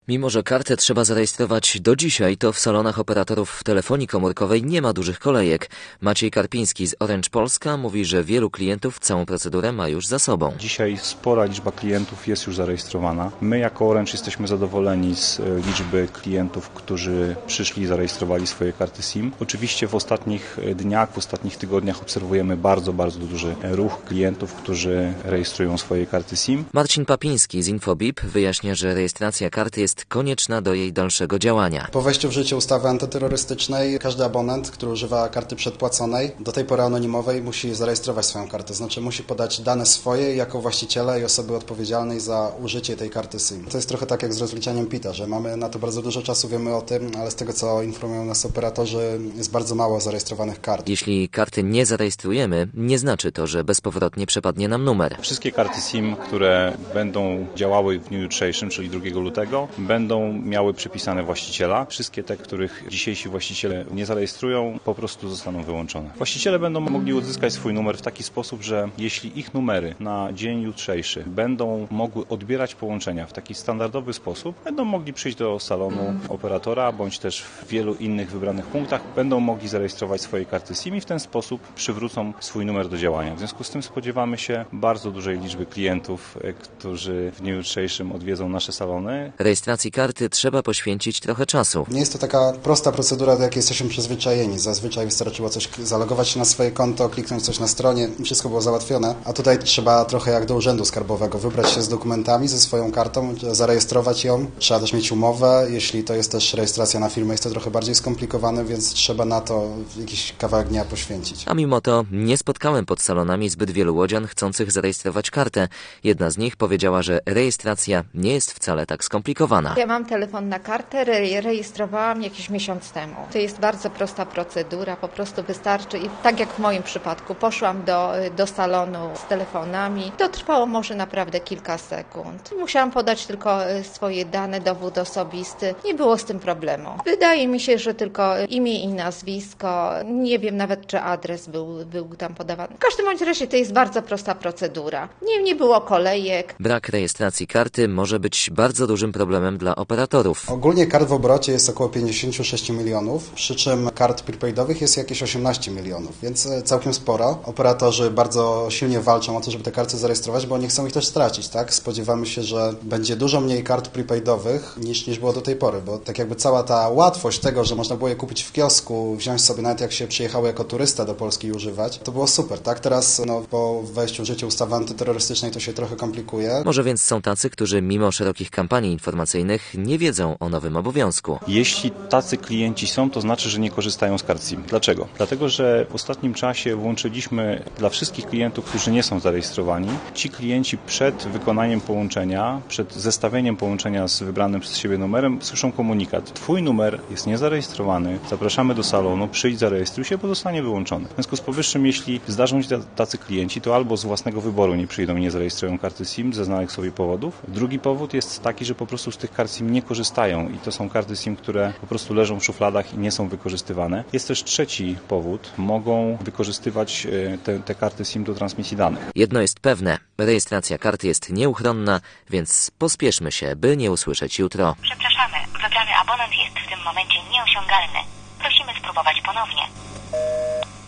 Mimo że kartę trzeba zarejestrować do dzisiaj, to w salonach operatorów telefonii komórkowej nie ma dużych kolejek. Maciej Karpiński z Orange Polska mówi, że wielu klientów całą procedurę ma już za sobą. Dzisiaj spora liczba klientów jest już zarejestrowana. My jako Orange jesteśmy zadowoleni z liczby klientów, którzy przyszli i zarejestrowali swoje karty SIM. Oczywiście w ostatnich dniach, w ostatnich tygodniach obserwujemy bardzo duży ruch klientów, którzy rejestrują swoje karty SIM. Marcin Papiński z Infobip wyjaśnia, że rejestracja karty jest konieczna do jej dalszego działania. Po wejściu w życie ustawy antyterrorystycznej każdy abonent, który używa karty przedpłaconej, do tej pory anonimowej, musi zarejestrować swoją kartę. Znaczy musi podać dane swoje jako właściciela i osoby odpowiedzialnej za użycie tej karty SIM. To jest trochę tak jak z rozliczeniem PIT-a, że mamy na to bardzo dużo czasu, wiemy o tym, ale z tego co informują nas operatorzy, jest bardzo mało zarejestrowanych kart. Jeśli karty nie zarejestrujemy, nie znaczy to, że bezpowrotnie przepadnie nam numer. Wszystkie karty SIM, które będą działały w dniu jutrzejszym, czyli 2 lutego, będą miały przypisane właściciela. Wszystkie te, których dzisiejsi właściciele nie zarejestrują, po prostu zostaną wyłączone. Właściciele będą mogli odzyskać swój numer w taki sposób, że jeśli ich numery na dzień jutrzejszy będą mogły odbierać połączenia w taki standardowy sposób, będą mogli przyjść do salonu operatora, bądź też w wielu innych wybranych punktach, będą mogli zarejestrować swoje karty SIM i w ten sposób przywrócą swój numer do działania. W związku z tym spodziewamy się bardzo dużej liczby klientów, którzy w dniu jutrzejszym odwiedzą nasze salony. Rejestracji karty trzeba poświęcić trochę czasu. Nie jest to taka prosta procedura, do jakiej jesteśmy przyzwyczajeni. Zazwyczaj wystarczyło coś zalogować się na swoje konto, kliknąć coś na stronie i wszystko było załatwione. A tutaj trzeba trochę jak do urzędu skarbowego wybrać się z dokumentami, ze swoją kartą, zarejestrować ją. Trzeba też mieć umowę. Jeśli to jest też rejestracja na firmę, jest to trochę bardziej skomplikowane, więc trzeba na to jakiś kawałek dnia poświęcić. A mimo to nie spotkałem pod salonami zbyt wielu łodzian chcących zarejestrować kartę. Jedna z nich powiedziała, że rejestracja nie jest wcale tak skomplikowana. Ja mam telefon na kartę, rejestrowałam jakiś miesiąc temu. To jest bardzo prosta procedura, po prostu wystarczy i tak jak w moim przypadku, poszłam do salonu z telefonami. To trwało może naprawdę kilka sekund. Musiałam podać tylko swoje dane, dowód osobisty. Nie było z tym problemu. Wydaje mi się, że tylko imię i nazwisko. Nie wiem nawet, czy adres był tam podawany. W każdym bądź razie to jest bardzo prosta procedura. Nie było kolejek. Brak rejestracji karty może być bardzo dużym problemem dla operatorów. Ogólnie kart w obrocie jest około 56 milionów, przy czym kart prepaidowych jest jakieś 18 milionów, więc całkiem sporo. Operatorzy bardzo silnie walczą o to, żeby te karty zarejestrować, bo nie chcą ich też stracić, tak? Spodziewamy się, że będzie dużo mniej kart prepaidowych niż było do tej pory, bo tak jakby cała ta łatwość tego, że można było je kupić w kiosku, wziąć sobie nawet jak się przyjechało jako turysta do Polski i używać, to było super, tak? Teraz po wejściu w życie ustawy antyterrorystycznej to się trochę komplikuje. Może więc są tacy, którzy mimo szerokich kampanii informacyjnych nie wiedzą o nowym obowiązku. Jeśli tacy klienci są, to znaczy, że nie korzystają z kart SIM. Dlaczego? Dlatego, że w ostatnim czasie włączyliśmy dla wszystkich klientów, którzy nie są zarejestrowani, ci klienci przed wykonaniem połączenia, przed zestawieniem połączenia z wybranym przez siebie numerem słyszą komunikat. Twój numer jest niezarejestrowany, zapraszamy do salonu, przyjdź, zarejestruj się, bo zostanie wyłączony. W związku z powyższym, jeśli zdarzą się tacy klienci, to albo z własnego wyboru nie przyjdą i nie zarejestrują karty SIM ze znanych sobie powodów. Drugi powód jest taki, że po prostu z tych kart SIM nie korzystają i to są karty SIM, które po prostu leżą w szufladach i nie są wykorzystywane. Jest też trzeci powód. Mogą wykorzystywać te karty SIM do transmisji danych. Jedno jest pewne. Rejestracja karty jest nieuchronna, więc pospieszmy się, by nie usłyszeć jutro. Przepraszamy, wybrany abonent jest w tym momencie nieosiągalny. Prosimy spróbować ponownie.